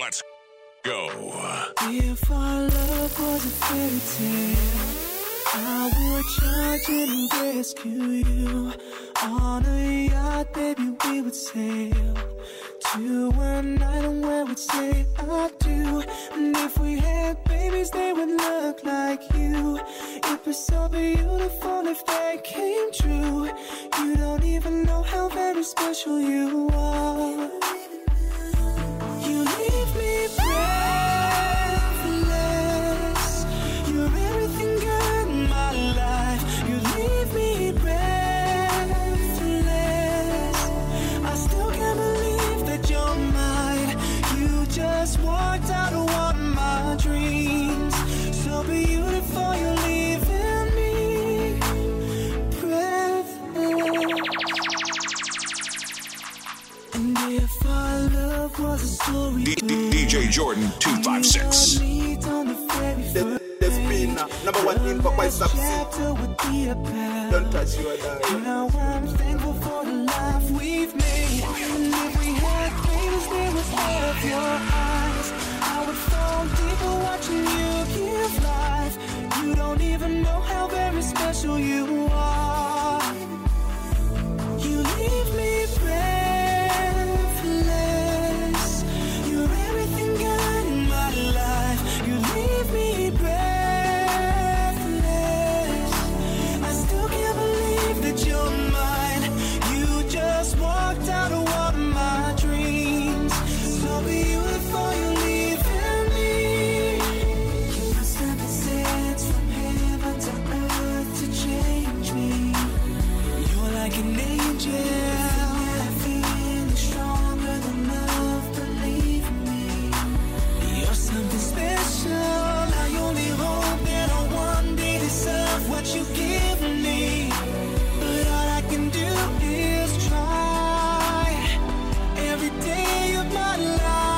Let's go. If our love was a fairy tale, I would charge and rescue you. On a yacht, baby, we would sail to an island where we'd say I do. And if we had babies, they would look like you. It'd be so beautiful if they came true. You don't even know how very special you are. You leave me breathless. You're everything good in my life. You leave me breathless. I still can't believe that you're mine. You just walked out of one of my dreams. So beautiful, you're leaving me breathless. And if our love was a story, DJ Jordan 256. There's been number one in for quite some time. Don't touch your dad. Now I'm thankful for the life we've made. And if we had babies, they would have your eyes. I would fall deeper watching you give life. You don't even know how very special you are. You leave me breathless. You're everything good in my life. You leave me breathless. I still can't believe that you're mine. You just walked out of one of my dreams. So beautiful, you're leaving me. You must have been sent from heaven to earth to change me. You're like an angel. Feeling stronger than love, believe me. You're something special. I only hope that I one day deserve what you give me. But all I can do is try every day of my life.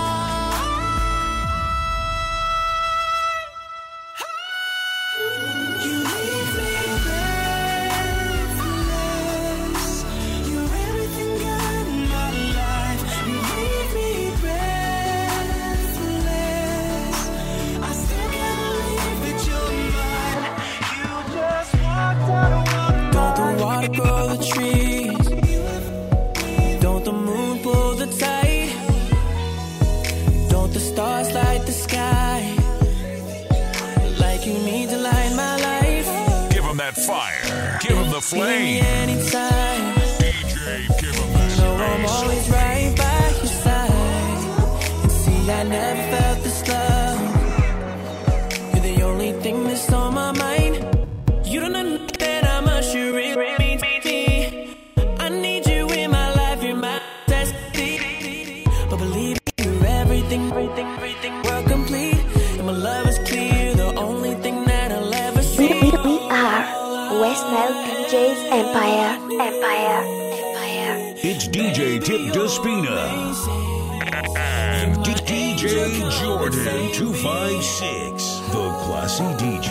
You leave me breathless. You're everything good in my life. You leave me breathless. I still can't believe that you're mine. You just walked out of one. Don't the water grow the trees? Don't the moon pull the tide? Don't the stars light the sky? Like you need to light my life. Give him that fire. Give him the flame. Anytime. DJ, give him that No, I'm always right by your side. And see, I never felt this love. You're the only thing that's on my mind. You don't understand how much you really mean to me. I need you in my life, you're my destiny. But believe me, you're everything, we're complete. And my love is clear, the only thing that I'll ever see. We are West Nile DJs Empire. It's DJ Tip Despina and DJ Jordan 256, the classy DJ.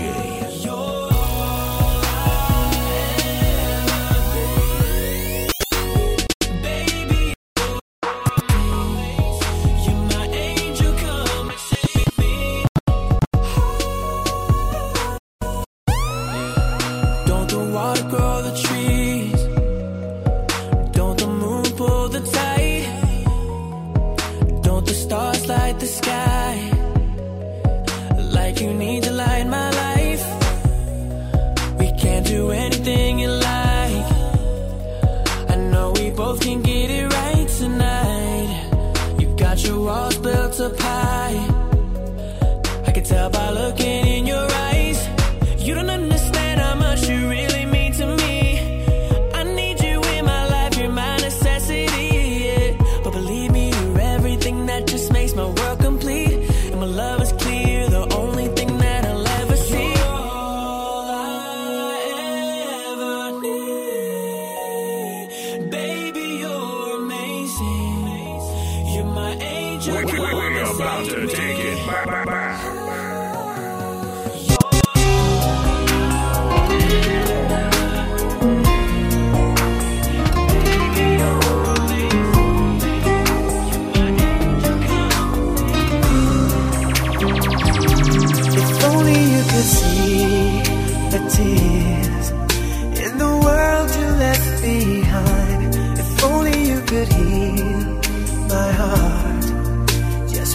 Don't the water grow the trees? Don't the moon pull the tide? Don't the stars light the sky? Like you need to light my life. We can't do anything you like. I know we both can get it right tonight. You got your walls built up high. I can tell by looking in your eyes. You don't understand how much you really mean to me. I need you in my life, you're my necessity, yeah. But believe me, you're everything that just makes my world complete. And my love is clear, the only thing that I'll ever see. All I ever need. Baby, you're amazing. You're my angel. We're about to take it back.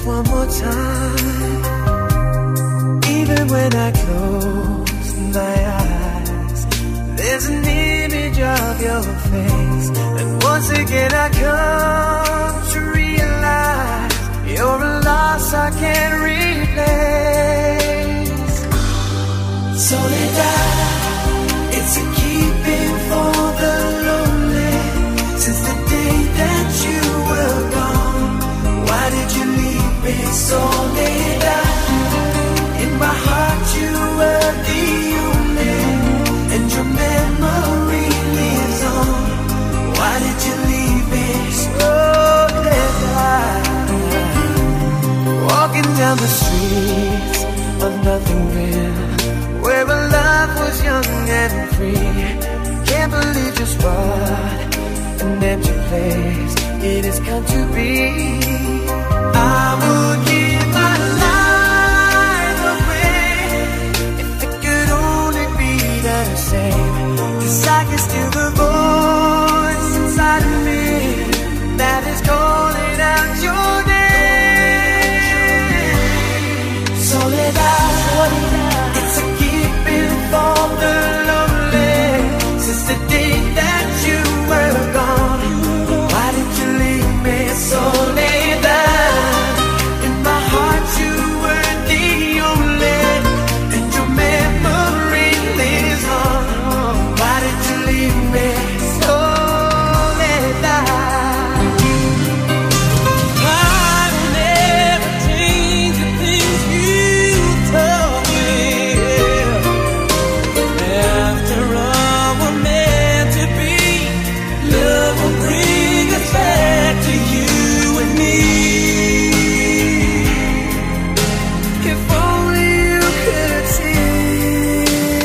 one more time. Even when I close my eyes, there's an image of your face. And once again I come to realize you're a loss I can't replace. Soledad, it's a keeping for the lonely. Since the day that you were gone, why did you leave me? Soledad, in my heart you were the only, and your memory lives on. Why did you leave me? Soledad, walking down the streets of nothing real, where our love was young and free. Can't believe just what an empty place it has come to be. I would give my life away if it could only be the same. 'Cause I can still the voice inside of me that is calling out your name. Soledad, it's a keeping for the lonely. Since the day that you were gone, why did you leave me? Soledad, in my heart you were the only, and your memory lives on. Why did you leave me? Soledad, I will never change the things you told me. After all we're meant to be, love will bring us back to you and me. If only you could see.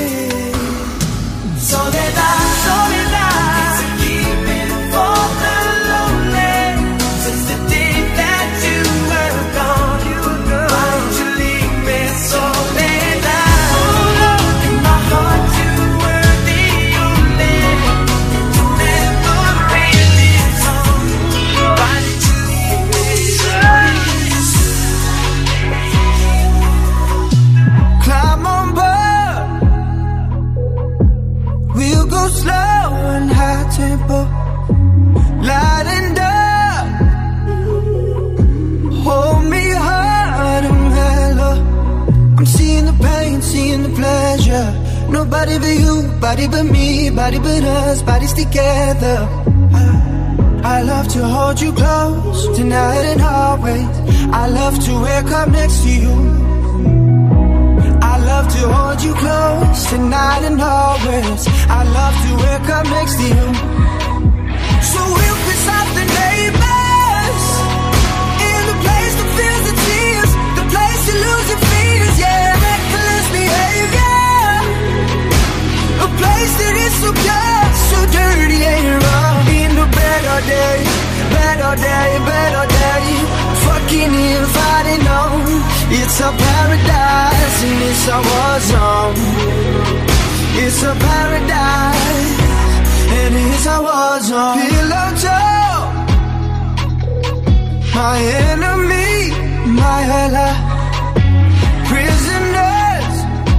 Soledad, Soledad, it's a keeping for the lonely. Since the day that you were gone, why did you leave me? Soledad, in my heart you were the only, your memory lives on. Why did you leave me? Climb on board, we'll go slow and high tempo, light and dark. Hold me hard and mellow. I'm seeing the pain, seeing the pleasure. Nobody but you, body but me, body but us, bodies together. I love to hold you close, tonight and always. I love to wake up next to you. I love to hold you close, tonight and always. I love to wake up next to you. So we'll piss off the neighbors, in the place that feels the tears, the place you lose your feelings, yeah, reckless behavior. A place that is so good, so dirty and wrong. In the better day, better day, better day. Fucking if I didn't know, it's a paradise and it's a war zone. It's a paradise and it's a war zone. Pillow talk, my enemy, my ally. Prisoners,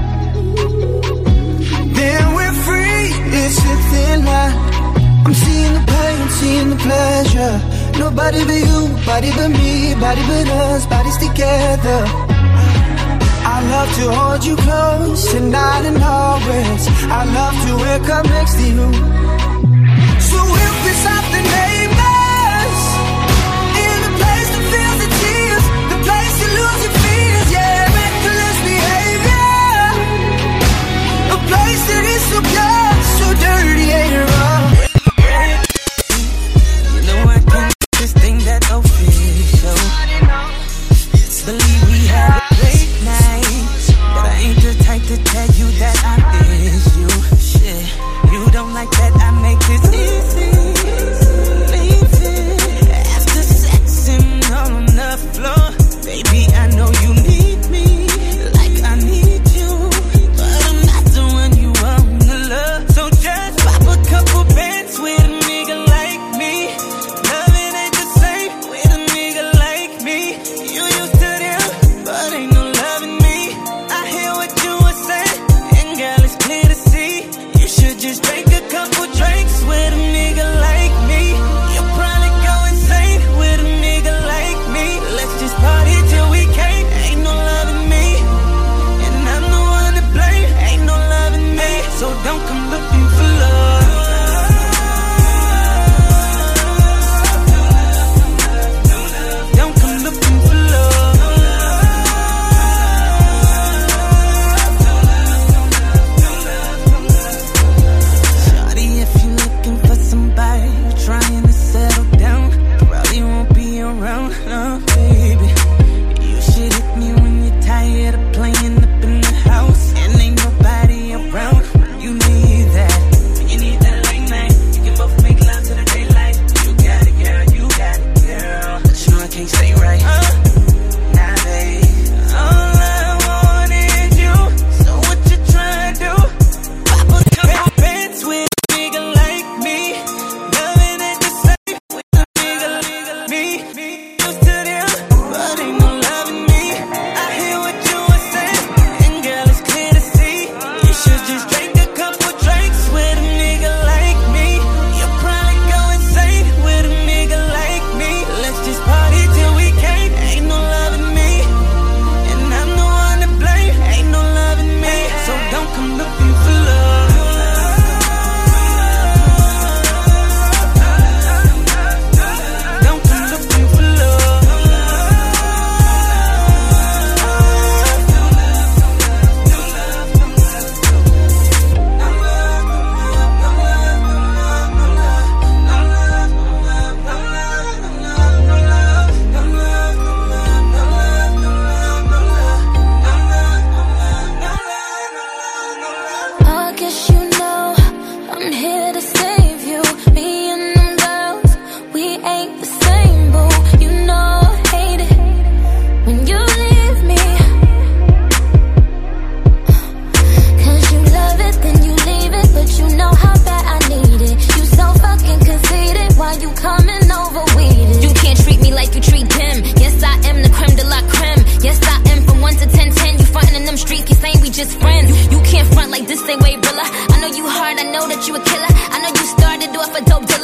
then we're free. It's a thin line. I'm seeing the pain, seeing the pleasure. Nobody but you, body but me, body but us, bodies together. I love to hold you close, tonight and always. I love to wake up next to you. So we'll piss off the neighbors, in the place that feels the tears, the place you lose your feelings, yeah, reckless behavior. A place that is so good, so dirty and wrong. You know I can't make this thing that official. Believe we had a great night, but I ain't the type to tell you that I miss you. Shit, you don't like that I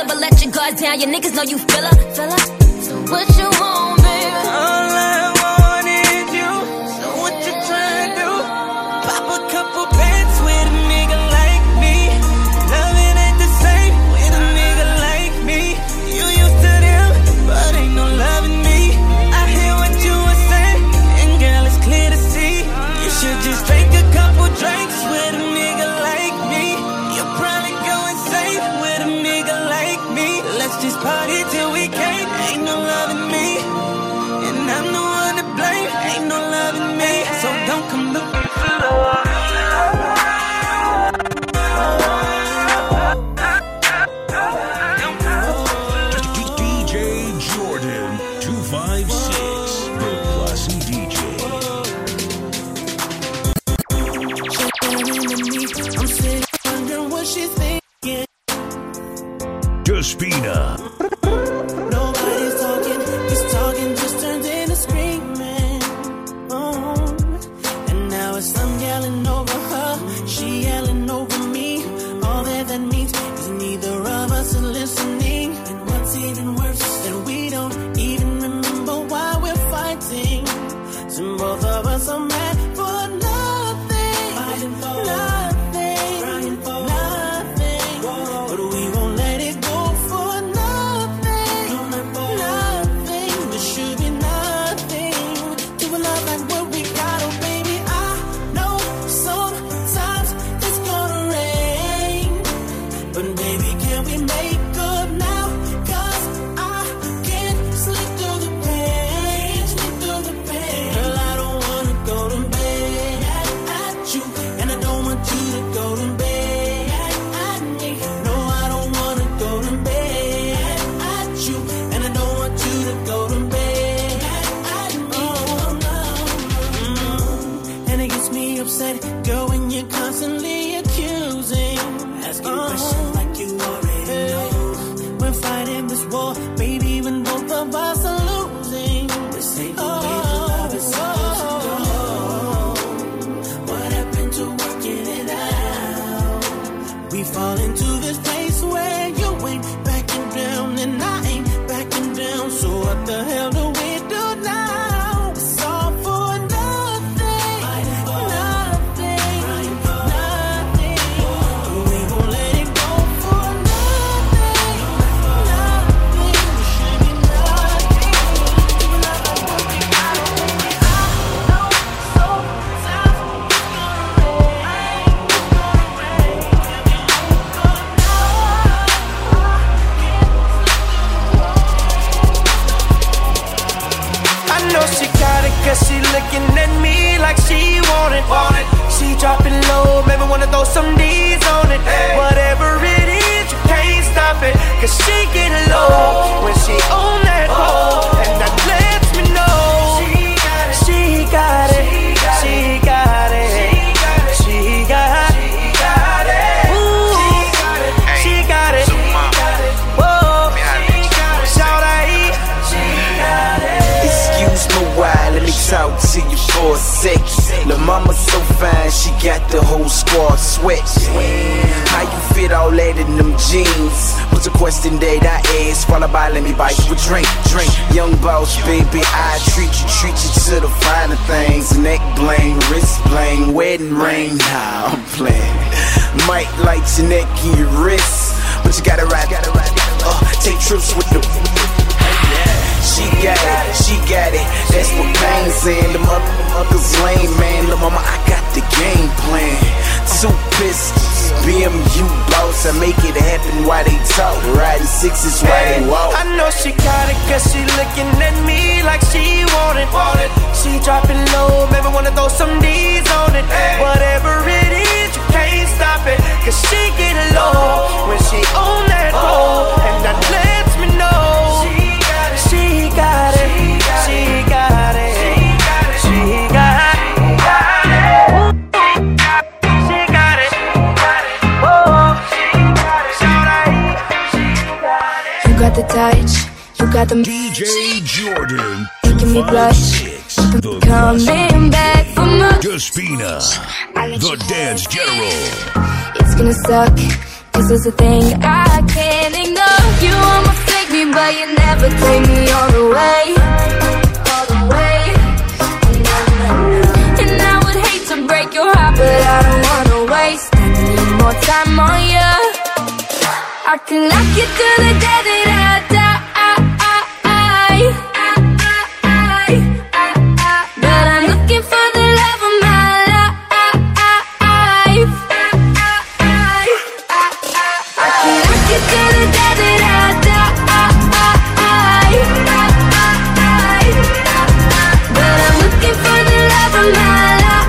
killer, but let your guard down. Your niggas know you feel her. So what you want, baby? All I want is you. So what you trying to do? Pop a couple pants with a nigga like me. Loving ain't the same with a nigga like me. You used to them, but ain't no loving me. I hear what you were saying, and girl, it's clear to see. You should just take a couple drinks with a nigga like me. You'll probably go insane with a nigga like me. Let's just party till we can't. Ain't no loving me, and I'm the one to blame. Ain't no loving me, so don't come looking for love. DJ Jordan 256, the classy DJ. I'm sitting wondering what she's thinking. Despina. Nobody's talking, this talking just turns into screaming. Oh, and now it's I'm yelling over her, she yelling over me. All that means is neither of us are listening. And what's even worse, that we don't even remember why we're fighting. So both of us are mad for nothing, fighting for nothing, crying for nothing. But we won't let it go for nothing, nothing. There should be nothing to a love like what we got. Oh baby, I know sometimes it's gonna rain, but baby, can we make up now? 'Cause I can't sleep through the pain, Girl, I don't wanna go to bed at you, and I don't want you to go to bed at me. No, I don't wanna go to bed at you, and I don't want you to go to bed at me. And it gets me upset, girl, when you're constantly accusing, asking questions like you already know. We're fighting this war, baby, when both of us are losing. This ain't the way the love is supposed to go. What happened to working it out? We fall into this place where you ain't backing down and I ain't backing down. So what the hell do we do now? It's all for nothing, nothing, nothing. We won't let it go for nothing, nothing. There should be nothing. I know she got it 'cause she looking at me like she want it. She dropping low, maybe wanna throw some D's on it. Whatever it is, you can't stop it, 'cause she get low when she on that pole, and that lets me know she got it, she got it, she got it, she got it, ooh, she got it, whoa, shout out, she got it. Excuse me while, let me talk to you for a sec. Lil' mama so fine, she got the whole squad sweat. How you fit all that in them jeans? Was a question that I asked, followed by let me buy you a drink. Young boss, baby, I treat you to the finer things. Neck bling, wrist bling, wedding ring. Nah, I'm playing. Might light your neck and your wrist, but you gotta ride. Take trips with the. She got it, that's what Pain's saying. The motherfuckers lame, man. Lil' mama, I got the game plan. 2 pistols, BMU boss. I make it happen while they talk. Riding 6s while they walk. I know she got it 'cause she looking at me like she want it. She dropping low, maybe wanna throw some D's on it. Whatever it is, you can't stop it, 'cause she get low when she on that pole, and that lets me know she got it, she got it, she got it, she got it, she got it, whoa, shout out, she got it. You got the touch, you got the DJ Jordan making me blush. 256, the Coming back from a Despina, the dance general. It's gonna suck, 'cause there's a thing I can't ignore. play me all the way. And I would hate to break your heart, but I don't wanna waste any more time on you. I can lock you to the day that I die. But I'm looking for the love of my life. I can lock you to the day that I die. But I'm looking for the love of my life.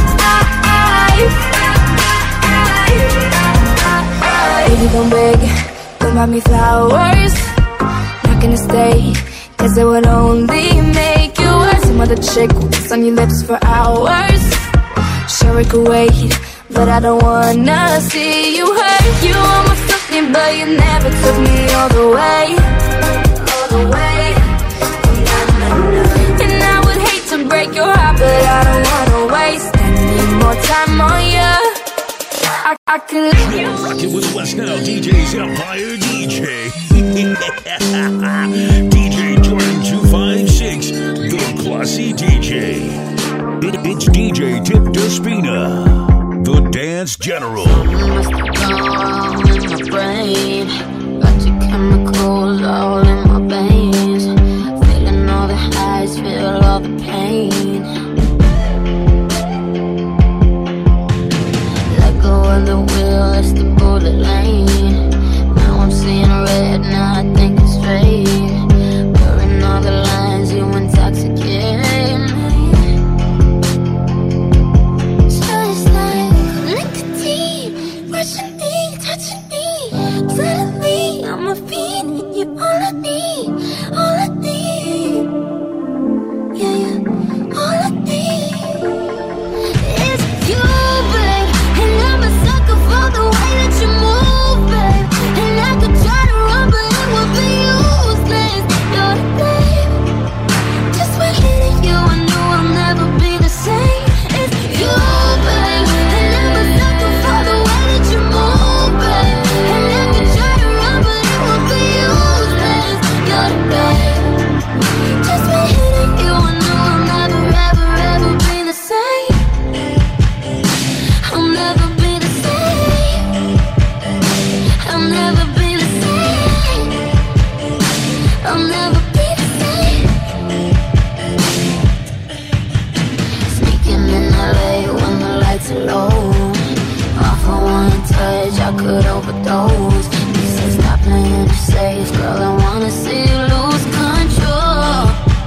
Baby, don't beg, don't buy me flowers. Not gonna stay, cause it would only make you worse. Some other chick waits on your lips for hours. Sure, it could wait, but I don't wanna see you hurt. You almost took me, but you never took me all the way. All the way. And I would hate to break your heart, but I don't wanna waste any more time on you. I can leave you. Rockin' with West Now DJ's Empire DJ. DJ Jordan 256, the classy DJ. It's DJ Tip Despina, the dance general. Something must have gone wrong in my brain. Got your chemicals all in my veins. Feeling all the highs, feel all the pain. Let go of the wheel, it's the bullet lane. Now I'm seeing red, now I think it's straight. Blurring all the lines, you intoxicate me. Just like nicotine, rushing me, touching me. Suddenly I'm a fiend, you're all I need, all I need. Yeah, yeah, all I need is you, babe. And I'm a sucker for the way that you move, babe. And I could try to run, but it would be useless. You're the babe. Just by hitting you, I knew I'll never be the same. It's you, babe. And I'm a sucker for the way that you move, babe. And I could try to run, but it would be useless. You're the babe. Just by hitting you, I knew I'll never, ever, ever be the same. I'll never be the same. I'll never be the same. I'll never be the same. Sneaking in LA when the lights are low. Off for one touch, I could overdose. You said stop playing it safe, girl, I wanna see you lose control.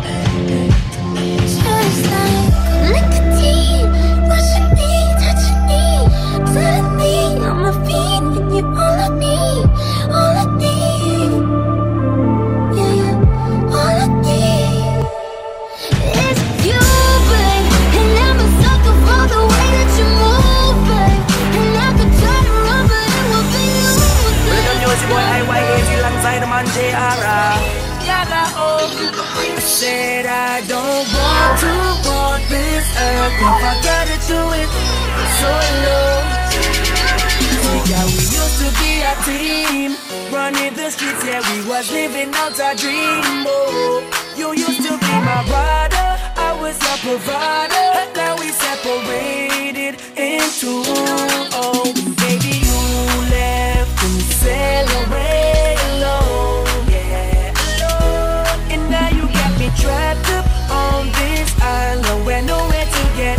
Just like nicotine, rushing me, touching me. Suddenly I'm a fiend, and you're all I need, all I need. Yeah, yeah, all I need is you, babe. And I'm a sucker for the way that you move, babe. And I could try to run, but it would be useless. With the music boy IYAG alongside the man J.R.A. Yaga, oh. Said I don't want to walk this earth. If I gotta do it solo. Yeah, we used to be a team, running the streets, yeah, we was living out our dream. Oh, you used to be my rider, I was a provider, and now we separated into. Oh, baby, you left and sailed away alone, yeah, alone. And now you got me trapped up on this island where nowhere to get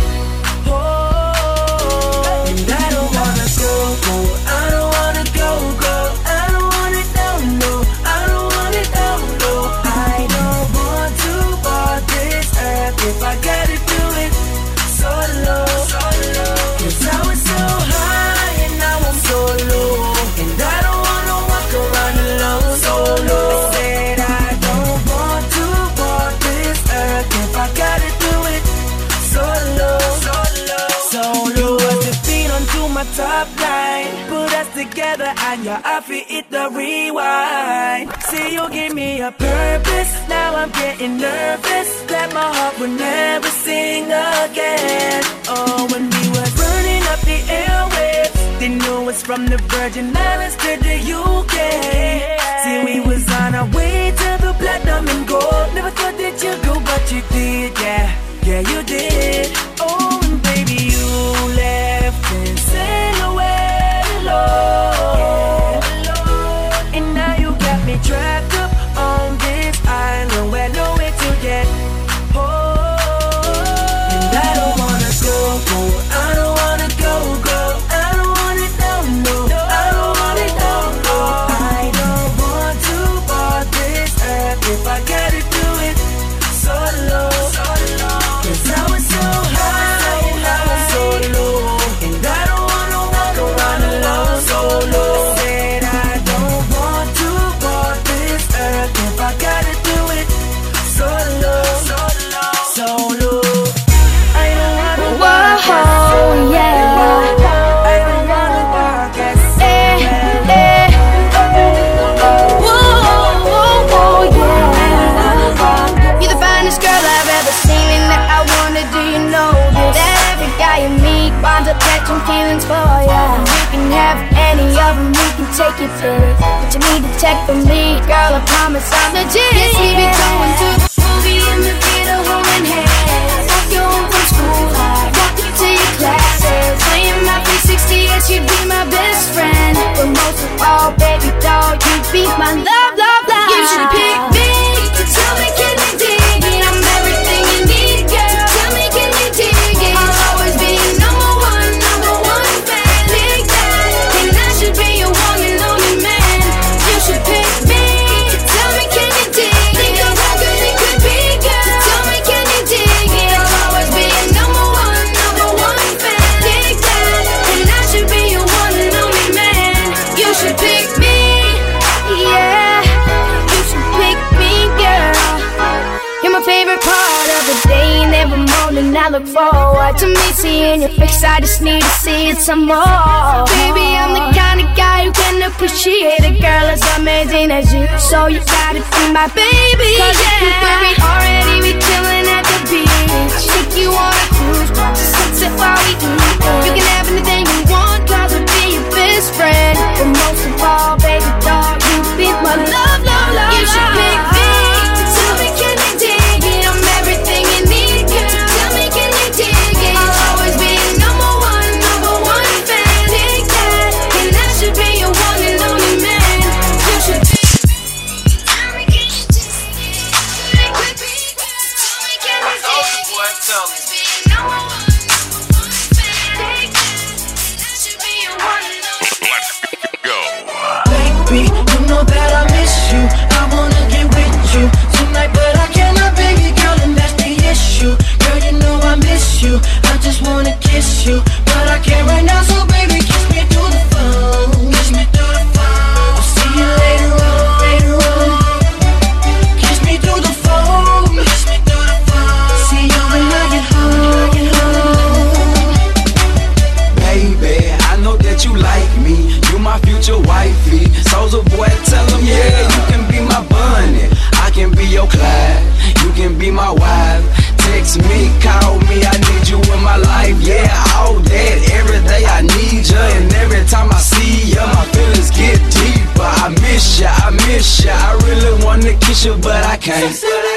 home. And I don't wanna go, I don't wanna go, I don't want it, no, I don't want it, no, I don't want to walk this earth if I gotta do it solo. Cause I was so high and now I'm so low, and I don't wanna walk around alone solo. I said I don't want to walk this earth if I gotta do it solo. Put the feet onto my top line, put us together and your outfit hit the rewind. See, you give me a purpose, now I'm getting nervous that my heart would never sing again. Oh, when we were burning up the airwaves, they knew us from the Virgin Islands to the UK. See, we was on our way to the platinum you did. Oh, and baby, you left and sailed away alone. And now you got me trapped up on this island where nowhere to get home. And I don't wanna go, I don't wanna go, I don't want it, no, I don't want it, no. I don't want to bar this earth if I gotta do it solo. Cause I was so high, I was so low, and I don't wanna walk around alone solo. Said I don't want to bar this earth if I gotta do it solo. I don't wanna walk, yeah. I don't wanna walk as You're the finest girl I've ever seen, and that I wanna do you know this. That every guy you meet winds up catching feelings for ya. You can have any of them, you can take your pick, but you need to check for me, girl. I promise I'm legit. Yes, we be going to the movie in the theater, holding hands. Walk you home from school, walk you to your classes, playing my 360 as you'd be my best friend. But most of all, baby doll, you be my love, love, love. You should pick me to tell me, can you dig it? I'm everything you need, girl. Tell me, can you dig it? I'll always be number one fan. Dig that, and I should be your one and only man. You should pick me to tell me, can you dig it? Think of how good it could be, girl. Tell me, can you dig it? I'll always be number one fan. Dig that, and I should be your one and only man. You should pick me, yeah. You should pick me, girl. You're my favorite part of the day, and every morning I look forward to me seeing your face. I just need to see it some more. Baby, I'm the kind of guy who can appreciate a girl as amazing as you. So you gotta be my baby. Cause if you worry already, we chillin' at the beach. Take you on a cruise, watch the sunset while we eat. You can have anything you want, cause I'll be your best friend. But most of all, baby doll, you be my love, love, love. You should pick me to tell me, can you dig it? I'm everything you need, girl. Tell me, can you dig it? I'll always be number one fan. Dig that, and I should be your one and only man. You should pick me. Tell me, can you dig it? Tell me, can you dig it? I'll always be number one fan. Dig that, and I should be your one and only man. Let's go. baby, you know that I miss you. I wanna get with you tonight, but I cannot, baby girl, and that's the issue. Girl, you know I miss you. I just wanna kiss you, but I can't right now. So baby, kiss me through the phone. Kiss me through the phone. I'll see you later on, later on. Kiss me through the phone. Kiss me through the phone. See you when I get home, get home. Baby, I know that you like me. You my future wifey. Soulja Boy, tell him, yeah, you can be my bunny. I can be your Clyde. You can be my wife. Text me, call me, I need you in my life. Yeah, all that, every day I need you. And every time I see you, my feelings get deeper. I miss ya, I miss ya. I really wanna kiss you, but I can't.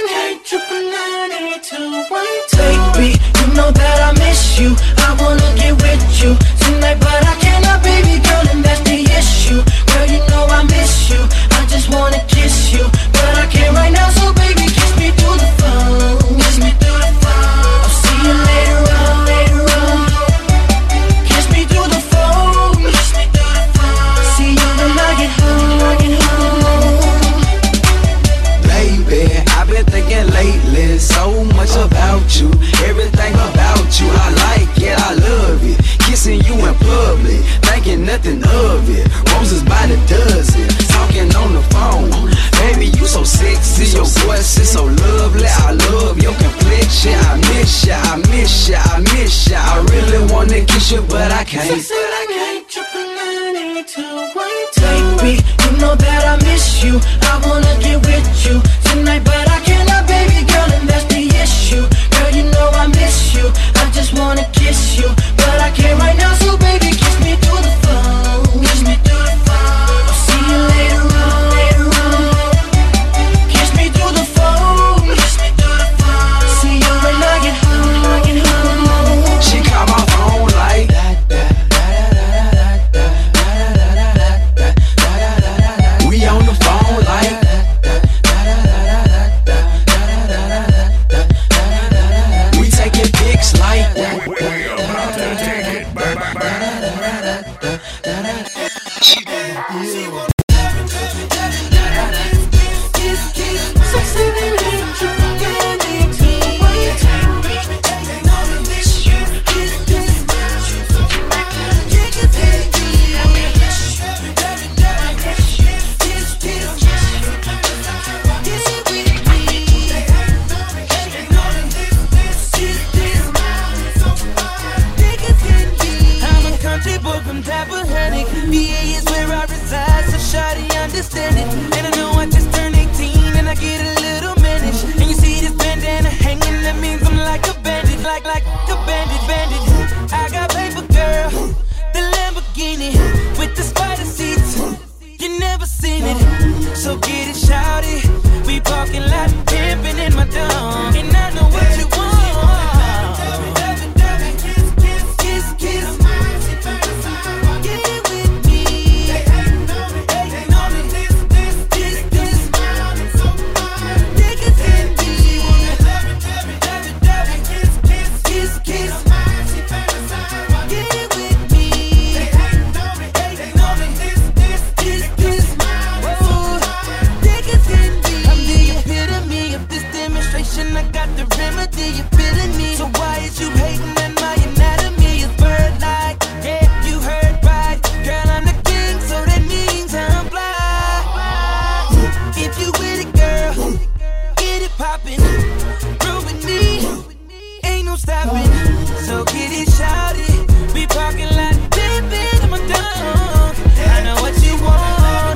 Baby, you know that I miss you. I wanna get with you tonight, but I cannot, baby girl, and that's the issue. Girl, you know I miss you. I just wanna kiss you, but I can't right now. So baby, kiss me through the phone. Kiss me through the phone. I'll see you later on, later on. Kiss me through the phone. Kiss me through the phone. See you when I get home, get home. Baby, I've been thinking lately so much about you. Everything about you, I like it, I love it. Kissing you in public, thinking nothing of it. Roses by the dozen, talking on the phone. Baby, you so sexy, your voice is so lovely. I love your complexion. I miss ya, I miss ya, I miss ya. I really wanna kiss you, but I can't. Baby, you know that I miss you. I wanna get with you tonight, but I cannot, baby girl, and that's the issue. Girl, you know I miss you. I just wanna kiss you, but I can't right now. So baby, kiss me through the phone. Kiss me through the phone. I'll see you later on, later on. Kiss me through the phone. Kiss me through the phone. See you when I get home. So get it shouted. We parking lot pimping in my dome. And I know what you want. I got the remedy, you feeling me? So why is you hating at my anatomy? It's bird-like, yeah, you heard right. Girl, I'm the king, so that means I'm fly. If you with it, girl, get it poppin'. Roll with me, ain't no stopping. So get it shouted. We parking lot, pimpin' in my dome. I know what you want.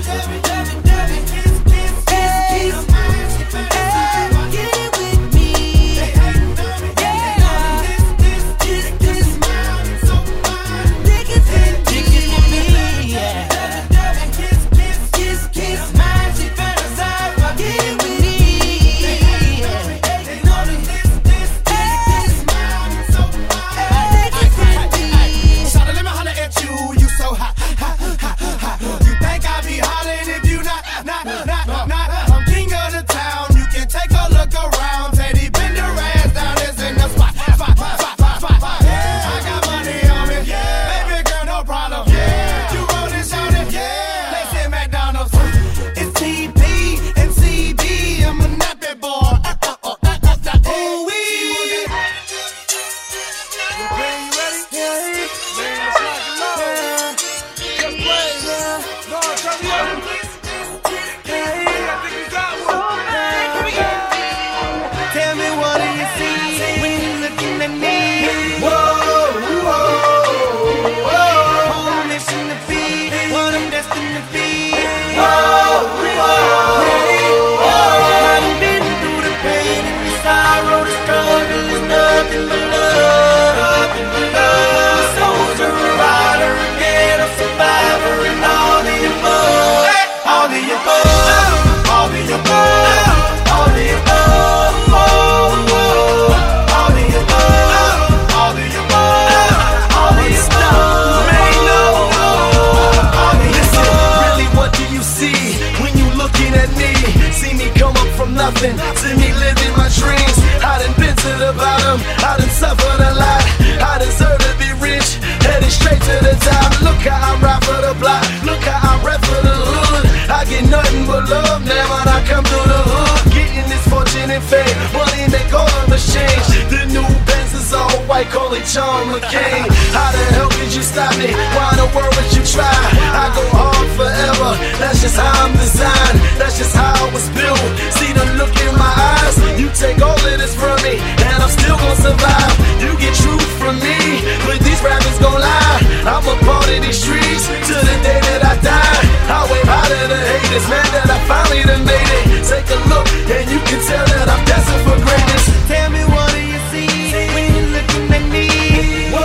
See me living my dreams. I done been to the bottom, I done suffered a lot. I deserve to be rich, headed straight to the top. Look how I ride for the block, look how I rap for the hood. I get nothing but love now when I come through the hood. Getting this fortune and fame, money make all of us change. The new Benz is all white, call it John McCain. How the hell could you stop me? Why in the world would you try? I go hard forever, that's just how I'm designed. That's just how I was built. See the look in my eyes, you take all of this from me, and I'm still gonna survive. You get truth from me, but these rappers gon' lie. I'm a part of these streets till the day that I die. I wave out of the haters, man, that I finally done made it. Take a look, and you can tell that I'm destined for greatness. Tell me what do you see when you're looking at me? Whoa,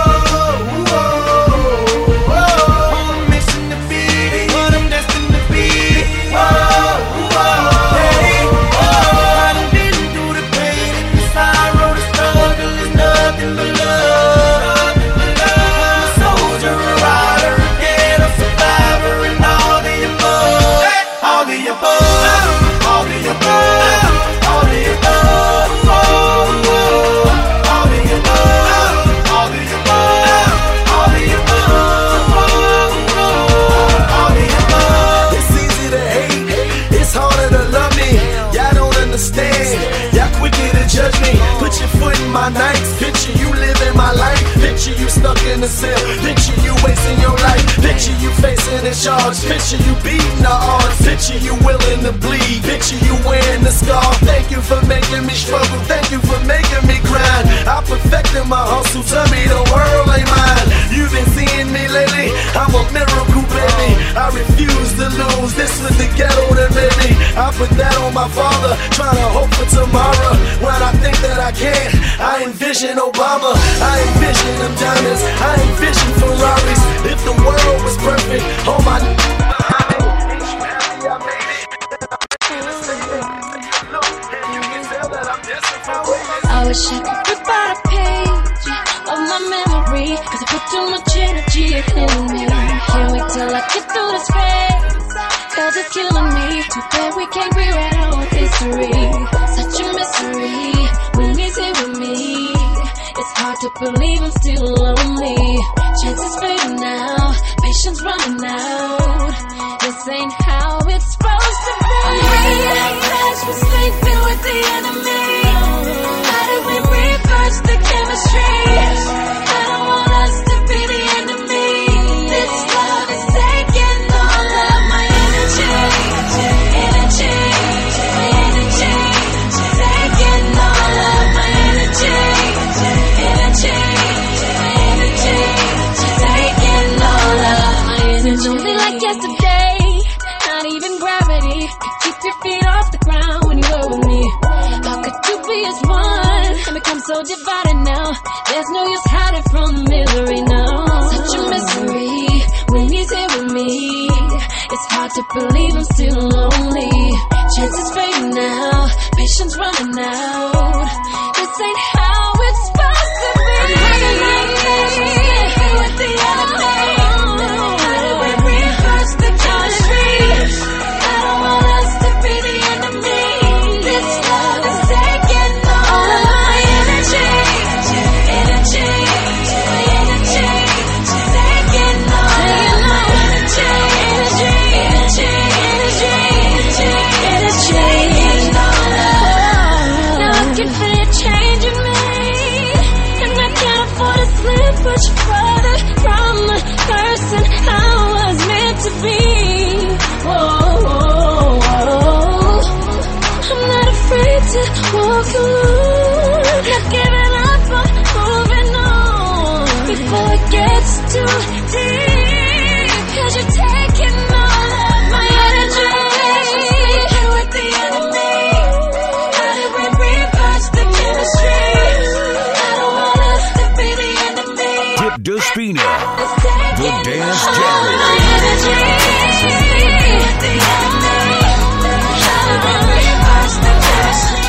whoa, whoa. On a mission to be what I'm destined to be. Whoa, whoa. Hey, whoa. I done been through the pain and the sorrow, the struggle is nothing but love. I'm a soldier, a rider, a ghetto survivor, and all the above. All the above. All the above. All the above. All the above. All the above. All the above. All the above. It's easy to hate, it's harder to love me. Y'all don't understand, y'all quicker to judge me. Put your foot in my nights, picture you living my life. Picture you stuck in a cell, picture you wasting your life. Picture you facing a charge, picture you beating the odds. Picture you willing to bleed, picture you wearing the scar. Thank you for making me struggle, thank you for making me grind. I perfected my hustle, tell me the world ain't mine. You've been seeing me lately, I'm a miracle baby. I refuse to lose, this was the ghetto that made me. I put that on my father, trying to hope for tomorrow. When I think that I can't, I envision Obama. I envision them diamonds, I envision Ferraris. If the world was perfect, all my wish I could rip out a page of my memory, cause I put too much energy in me. Can't wait till I get through this phase, cause it's killing me. Too bad we can't rewrite our history. Such a mystery when he's here with me. It's hard to believe I'm still lonely. Chances fading now, patience running out. This ain't how it's supposed to be. Flash was sleeping with the enemy. How did we reverse the chemistry? I don't want us to be the enemy. This love is taking all of my energy. Energy, my energy. Taking all of my energy. Energy, my energy. Taking all of my energy. It's only like yesterday. Not even gravity could keep your feet off the ground when you're with me. How could two be as one and become so divided now? There's no use hiding from the misery now. Such a mystery when he's here with me. It's hard to believe I'm still lonely. Chances fading now, patience running out. This ain't how it's supposed to be. With the enemy. How do we reverse the chemistry? I don't want us to be the enemy. This love is taking all of my energy. Energy, my energy. Taking all of my energy. Energy, energy, energy. Taking all of. Now I can feel it changing me, and I can't afford to slip much further from the person I was meant to be. Whoa, I'm not afraid to walk alone. Not giving up, I'm moving on before it gets too deep. Cause you're taking all of my energy. With the enemy. How did we reverse the chemistry? I don't want us to be the enemy. Tip Despina, the Dance General. My energy. With the enemy. How did we reverse the chemistry?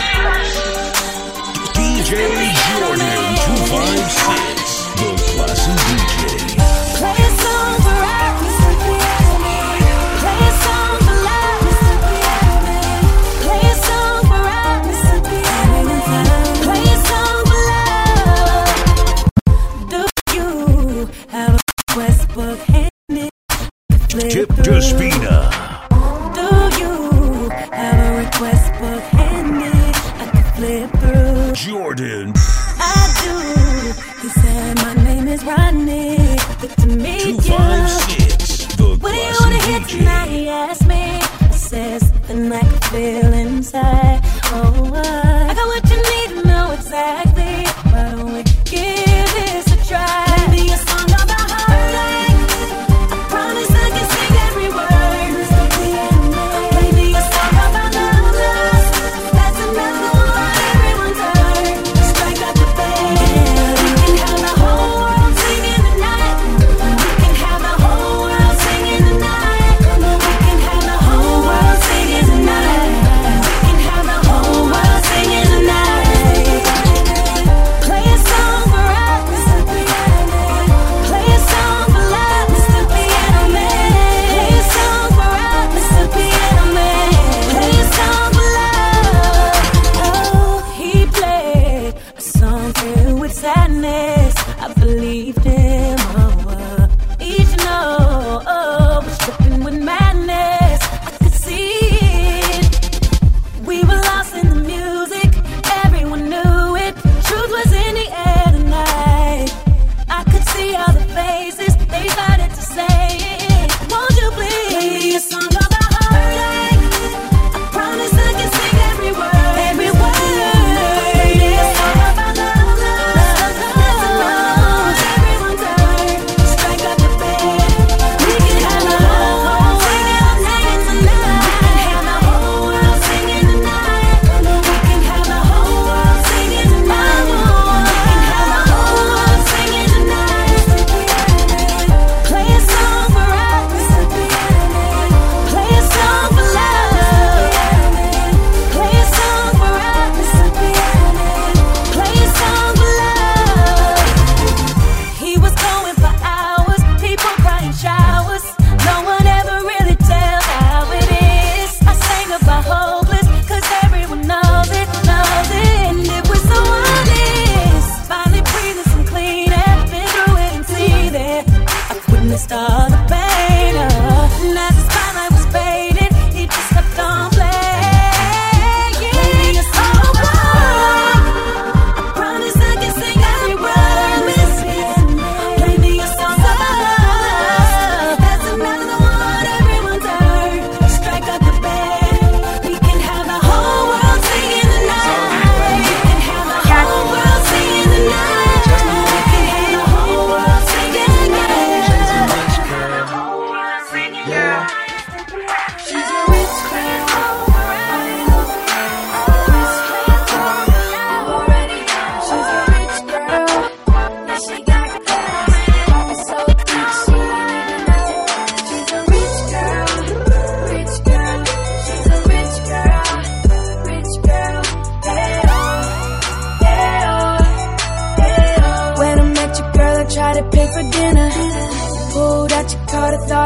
DJ Jordan 256, the classy DJ. Play a song for rock, Mississippi Avenue. Play a song for love, Mississippi Avenue. Play a song for rock, Mississippi Avenue. Play a song for love. Do you have a request book handy? Tip Despina. Do you have a request book handy? I can flip through. Jordan I do. He said my name is Rodney. Good to meet you. 256, the What do you wanna hear classy tonight? DJ. He asked me. I said something I can feel inside. Oh, I got what you need to know exactly. Why don't we give this a try? Maybe a song about heartache. I promise I can sing every word. Maybe a song about love. That's another one everyone's heard. Strike up the band. We can have the whole world singing tonight. We can have the whole world singing tonight. We can have the whole world singing tonight. We can have the whole world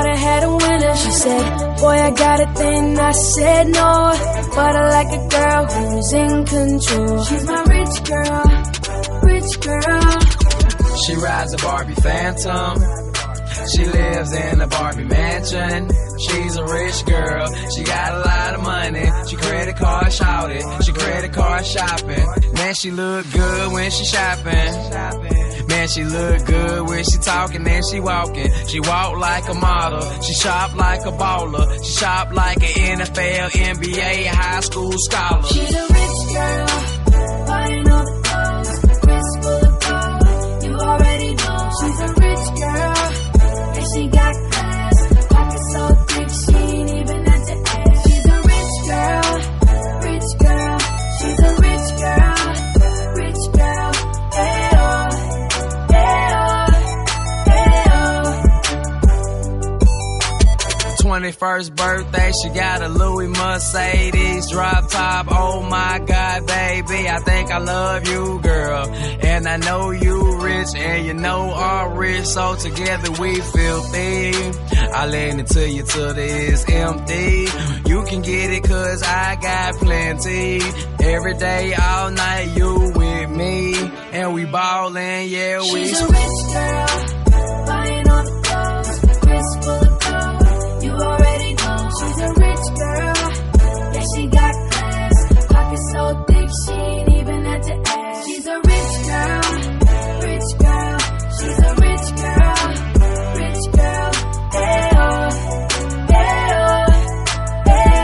thought I had a winner. She said, boy, I got a thing. I said no, but I like a girl who's in control. She's my rich girl, rich girl. She rides a Barbie Phantom. She lives in a Barbie mansion. She's a rich girl. She got a lot of money. She credit card shouted. She credit card shopping. Man, she look good when she shopping. Man, she look good when she talking and she walking. She walk like a model. She shop like a baller. She shop like an NFL, NBA, high school scholar. She's a rich girl, buying all the clothes, wrist full of gold. You already know she's a rich girl, and she got class. Pockets so thick she ain't even at the ass. She's a rich girl, rich girl. She's a rich girl, rich girl. Hey oh, hey oh, hey oh. 21st birthday, she got a Louis Mercedes drop top. Oh my God, baby, I think I love you, girl. And I know you rich, and you know I'm rich, so together we filthy. I lend it to you till it's empty. You can get it 'cause I got plenty. Every day, all night, you with me, and we ballin', yeah, we. She's a rich girl, buying all the clothes, wrist full of gold. You already know she's a rich girl, yeah, she got class. Pockets so thick she ain't even at the ass. She's a rich girl, rich girl. She's a rich girl, rich girl. Hey oh, hey oh, hey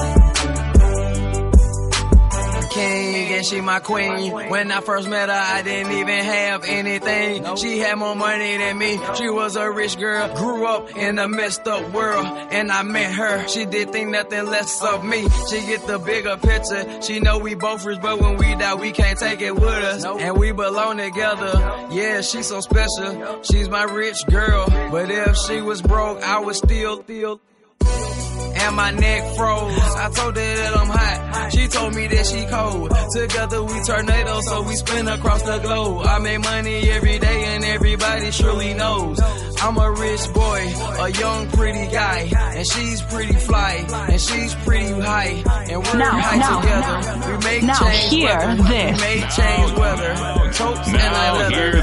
oh. King, and she my queen. When I first met her, I didn't even have anything. She had more money than me. She was a rich girl, grew up in a messed up world, and I met her. She did think nothing less of me. She get the bigger picture. She know we both rich, but when we die, we can't take it with us. And we belong together. Yeah, she's so special. She's my rich girl. But if she was broke, I would still. And my neck froze. I told her that I'm hot. She told me that she cold. Together we tornadoes, so we spin across the globe. I make money every day, and everybody surely knows I'm a rich boy, a young pretty guy, and she's pretty fly, and she's pretty high, and we're high together. We make change weather. We make change weather. Totes and I leather.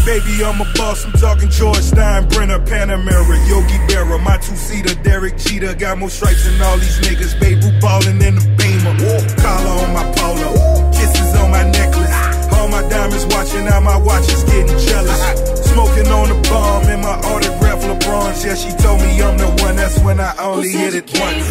Baby, I'm a boss, I'm talking George Steinbrenner, Panamera, Yogi Berra, my two-seater, Derek Jeter, got more stripes than all these niggas, babe, who ballin' in the Beamer, collar on my polo, kisses on my necklace, all my diamonds watching, now my watch is getting jealous, smoking on the bomb in my autograph LeBron's, yeah, she told me I'm the one, that's when I only hit it once.